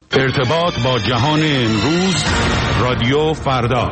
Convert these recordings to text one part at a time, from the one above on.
ارتباط با جهان امروز، رادیو فردا.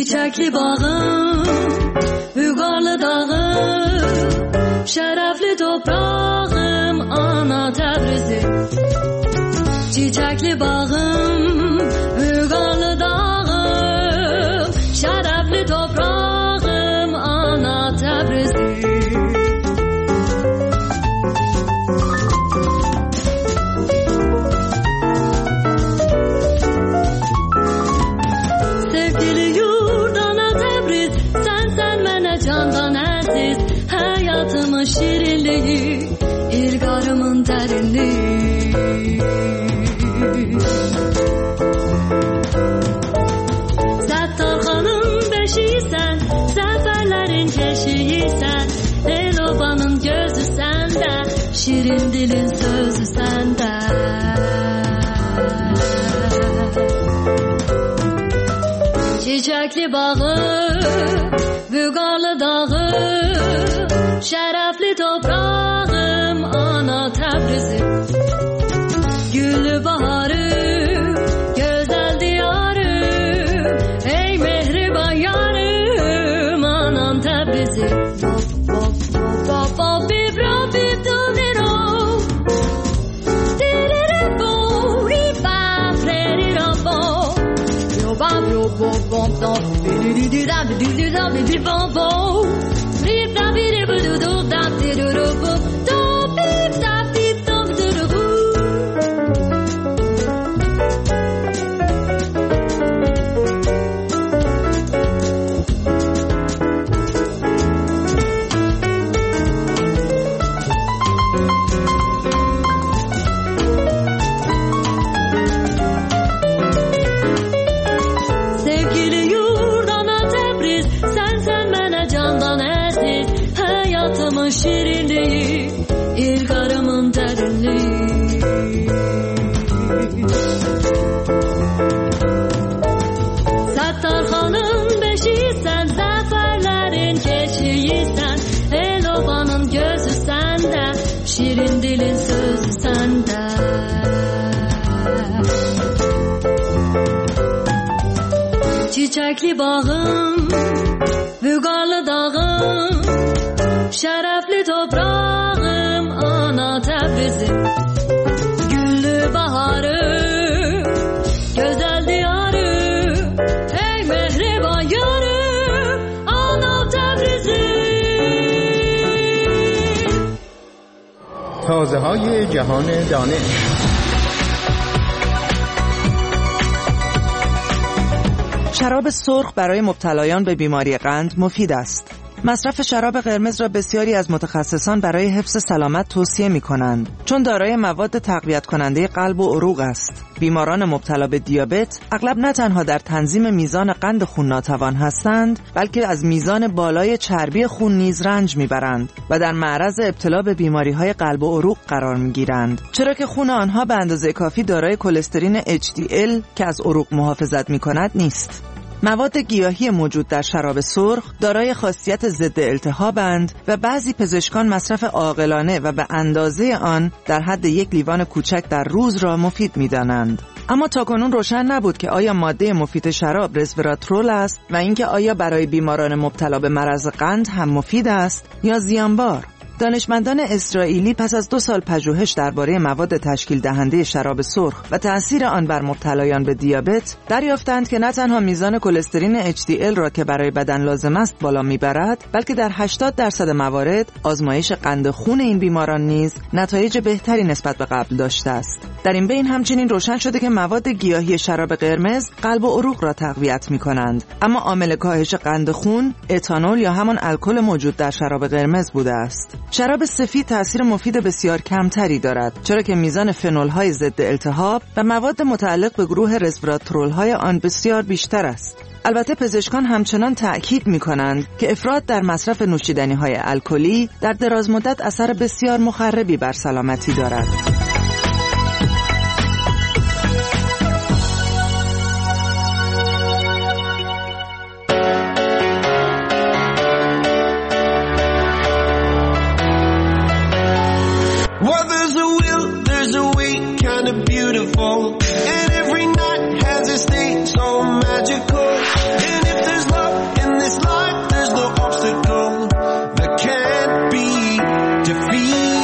چیچکلی باغم، بوگارlı dağım, şərəfli toprağım ana Təbrizim, çiçekli bağım, vügarlı dağım, şərəfli toprağım ana Təbrizim. Sevgili yurt ana Təbriz, sen mənə candan əziz, hayatımın şirinliği, ilgarımın derinliği. Səttarxanın beşiysən, səfərlərin keşiysən, el-obanın gözü səndə, şirin dilin sözü səndə. Çiçekli bağı, vügarlı dağı, şərəfli toprağım ana Təbrizim, güllü baharı, güzel diyarım, ey mehriban yarım anam Təbrizim. Sevgili yurt ana Təbriz, sen mənə candan əziz, hayatımın şirinliği, ilgarımın derinliği. Səttarxanın beşiysən, zəfərlərin keşiysən, el-obanın gözü səndə, şirin dilin sözü səndə. Çiçekli bağım, vügarlı dağım, şərəfli toprağım ana Təbrizim, güllü baharı, gözəl diyarı, ey mehriban yarım ana Təbrizim. تازه‌های جهان دانش. شراب سرخ برای مبتلایان به بیماری قند مفید است. مصرف شراب قرمز را بسیاری از متخصصان برای حفظ سلامت توصیه می‌کنند، چون دارای مواد تقویت کننده قلب و عروق است. بیماران مبتلا به دیابت اغلب نه تنها در تنظیم میزان قند خون ناتوان هستند، بلکه از میزان بالای چربی خون نیز رنج میبرند و در معرض ابتلا به بیماری‌های قلب و عروق قرار میگیرند، چرا که خون آنها به اندازه کافی دارای کلسترین HDL که از عروق محافظت میکند نیست. مواد گیاهی موجود در شراب سرخ دارای خاصیت ضد التهابند و بعضی پزشکان مصرف عاقلانه و به اندازه آن در حد یک لیوان کوچک در روز را مفید می‌دانند. اما تاکنون روشن نبود که آیا ماده مفید شراب رزوراترول است و اینکه آیا برای بیماران مبتلا به مرض قند هم مفید است یا زیانبار. دانشمندان اسرائیلی پس از 2 سال پژوهش درباره مواد تشکیل دهنده شراب سرخ و تأثیر آن بر مبتلایان به دیابت دریافتند که نه تنها میزان کلسترین HDL را که برای بدن لازم است بالا میبرد، بلکه در 80% موارد آزمایش قند خون این بیماران نیز نتایج بهتری نسبت به قبل داشته است. در این بین همچنین روشن شده که مواد گیاهی شراب قرمز قلب و عروق را تقویت می‌کنند، اما عامل کاهش قند خون اتانول یا همان الکل موجود در شراب قرمز بوده است. شراب سفید تأثیر مفید بسیار کمتری دارد، چرا که میزان فنول‌های ضد التهاب و مواد متعلق به گروه رزوراترول‌های آن بسیار بیشتر است. البته پزشکان همچنان تأکید می‌کنند که افراط در مصرف نوشیدنی‌های الکلی در درازمدت اثر بسیار مخربی بر سلامتی دارد. Beautiful, and every night has a state so magical. And if there's love in this life, there's no obstacle that can't be defeated.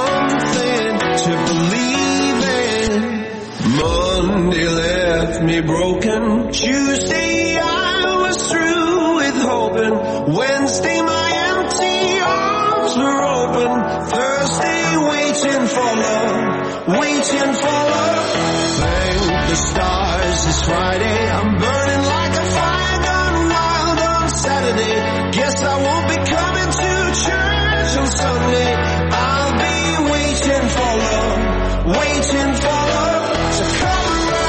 something to believe in. Monday left me broken. Tuesday I was through with hoping. Wednesday my empty arms were open. Thursday waiting for love, waiting for love. Thank the stars it's Friday. I'm burning like a fire gone wild on Saturday. Guess I won't be coming to church on Sunday. I'll be waiting for love, waiting for love to come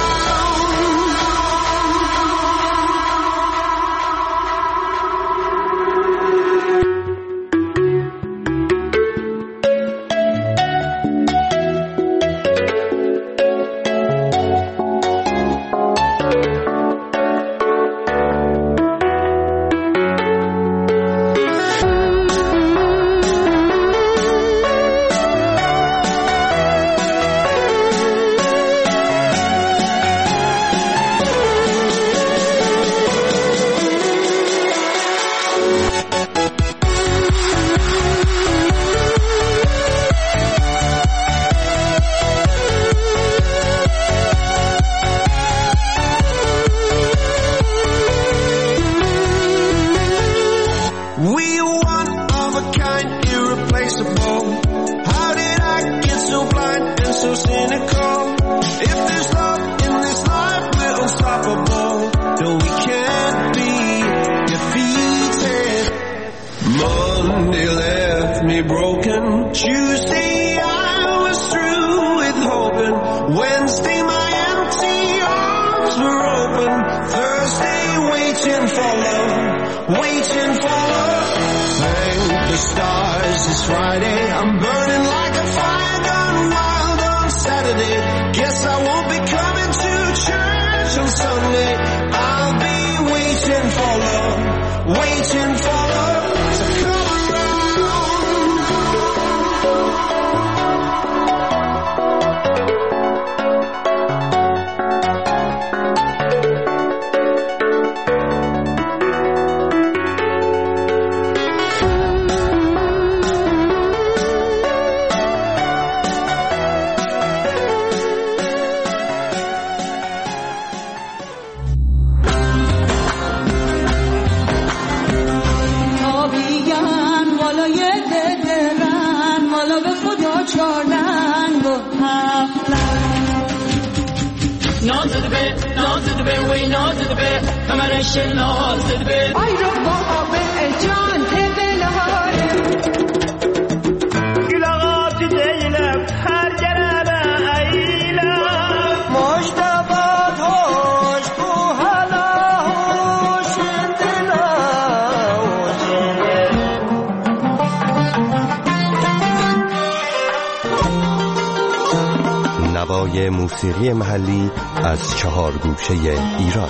نوای موسیقی محلی از 4 گوشه ایران.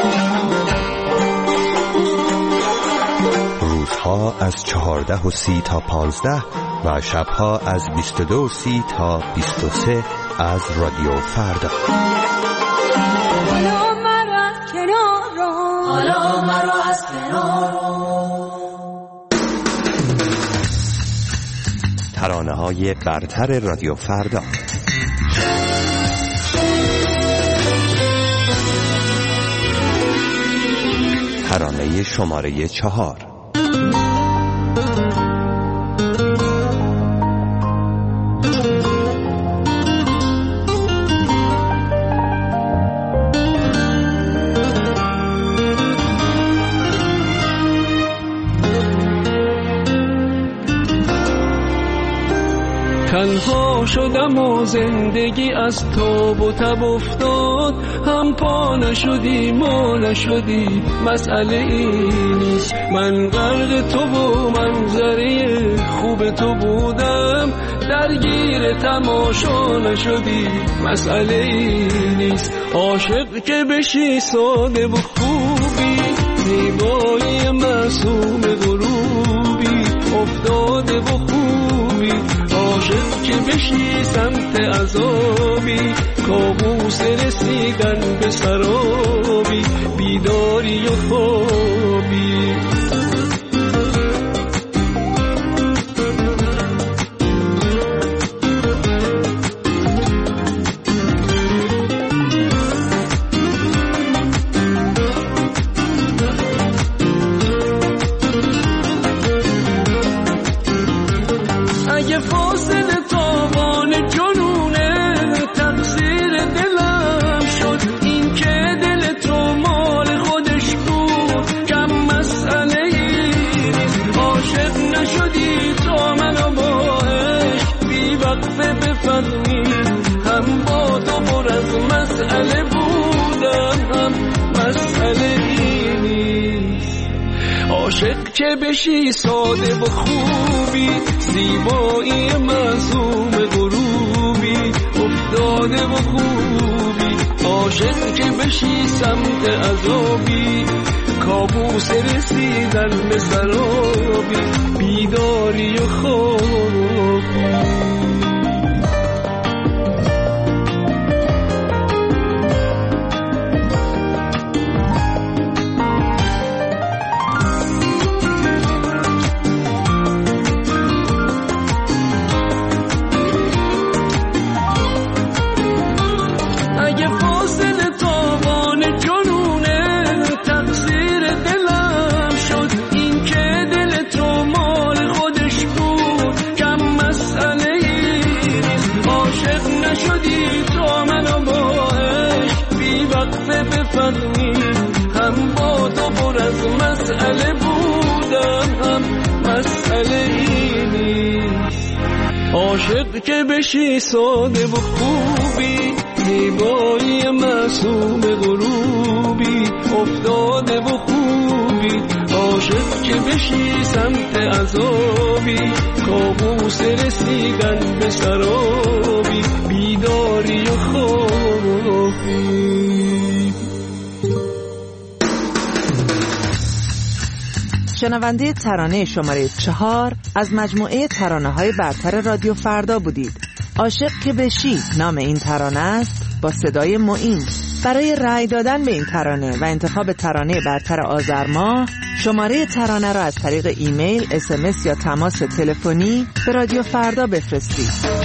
روزها از 14:30 تا 15 و شبها از 22:30 تا 23 از رادیو فردا. حالا مرا از کنار رو، حالا مرا از کنار رو. ترانه‌های برتر رادیو فردا. ترانه شماره 4. تنها شدم و زندگی از تاب و تب افتاد، هم پا نشدی ما نشدی، مسئله این نیست. من غرق تو و منظره خوب تو بودم، درگیر تماشا نشدی، مسئله این نیست. عاشق که بشی ساده و خوبی، زیبایی معصوم غروبی، افتاده و خوبی. عاشق که بشی سمت عذابی، کابوس رسیدن به سرابی، بیداری و خوابی. که بشی ساده و خوبی، زیبایی معصوم غروبی، افتاده و خوبی، عاشق که بشی سمت عذابی، کابوس رسیدن به سرابی، بیداری و خوابی. هم با تو پر از مسئله بودم، هم مسئله ای نیست. عاشق که بشی ساده و خوبی، زیبایی معصوم غروبی، افتاده و خوبی، عاشق که بشی سمت عذابی، کابوس رسیدن به سرابی، بیداری و خوابی. شنونده ترانه شماره 4 از مجموعه ترانه‌های برتر رادیو فردا بودید. عاشق که بشی نام این ترانه است، با صدای معین. برای رأی دادن به این ترانه و انتخاب ترانه برتر آذر ماه، شماره ترانه را از طریق ایمیل، SMS یا تماس تلفنی به رادیو فردا بفرستید.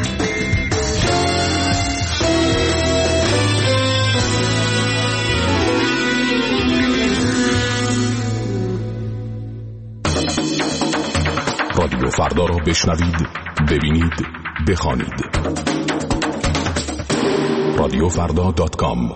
رادیو فردا را بشنوید، ببینید، بخوانید. رادیوفردا.com.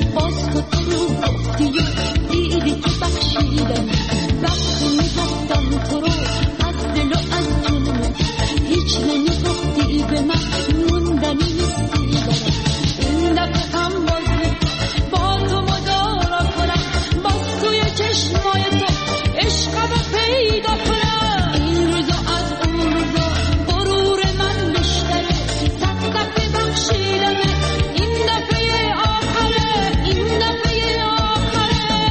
باز تو رو گفتی و دیدی که بخشیدم وقتی میگفتم تو رو از دل و از جون هیچ نمیگفتی به من موندنی نیستی برم این دفعه هم باز با تو مدارا کنم باز توی چشمای تو عشقم پیدا کنم این روزا از اون روزا غرور من بیشتره صد دفعه بخشیدمه این دفعه آخره این دفعه آخره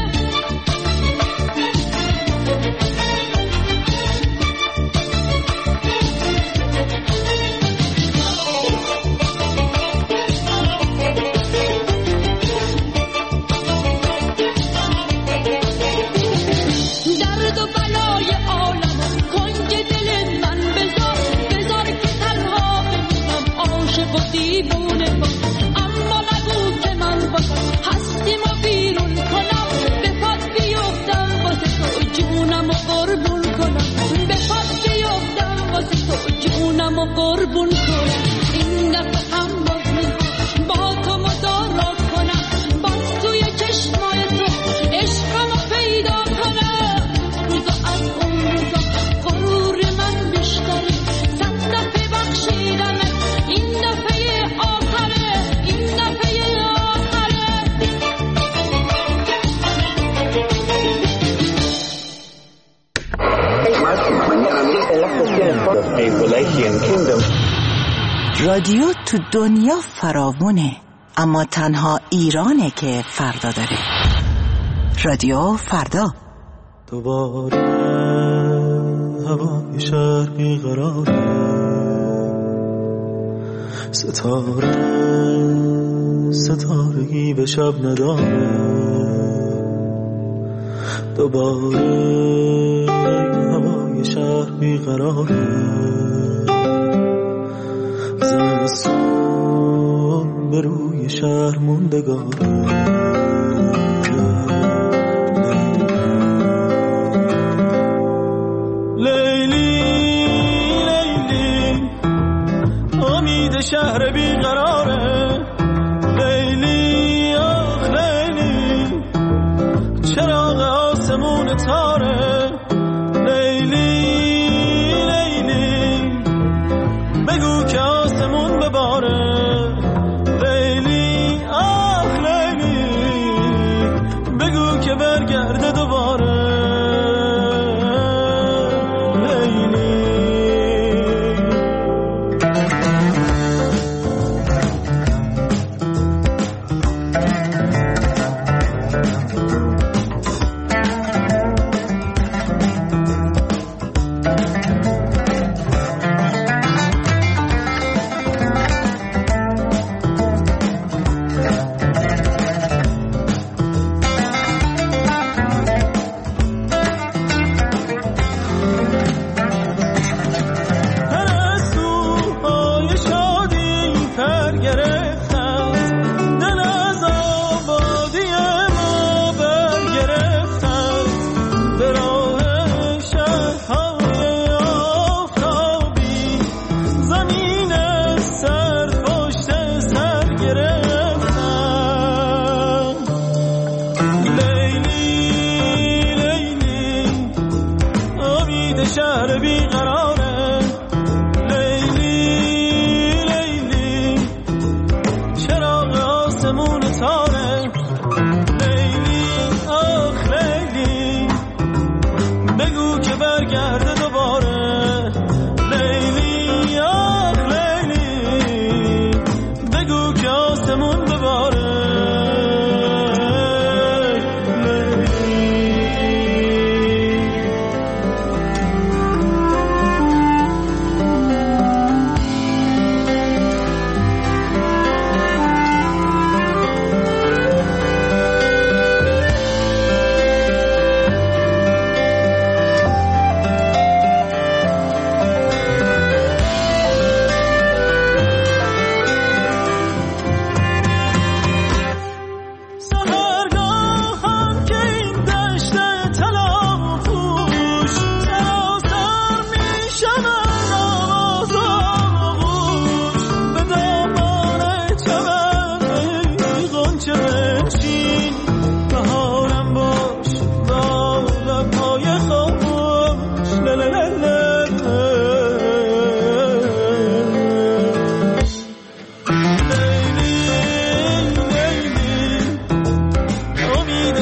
درد و بلای عالم کنج دل من بذار که تنها بمونم عاشق و دیوونه با اما نگو که من باشم هستیم و بیرون کنم به پات بیفتم واسه تو جونم و قربون کنم به پات بیفتم واسه تو جونم و قربون کنم این دفعه هم باز میخوام با تو مدارا کنم باز توی چشمای تو عشقم پیدا کنم روزا از اون روزا غرور من بیشتره صد دفعه بخشیدمه این دفعه آخره این دفعه آخره رادیو تو دنیا فراوونه اما تنها ایرانه که فردا داره. رادیو فردا. دوباره هوای شهر بیقراره ستاره ستارگی به شب نداره دوباره هوای شهر بیقراره زمستون به روی شهر موندگاره شهر بیقراره لیلی آخ لیلی چراغ آسمون تاره لیلی لیلی بگو که آسمون بباره لیلی آخ لیلی بگو که برگرده دوباره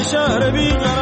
شهر بیقراره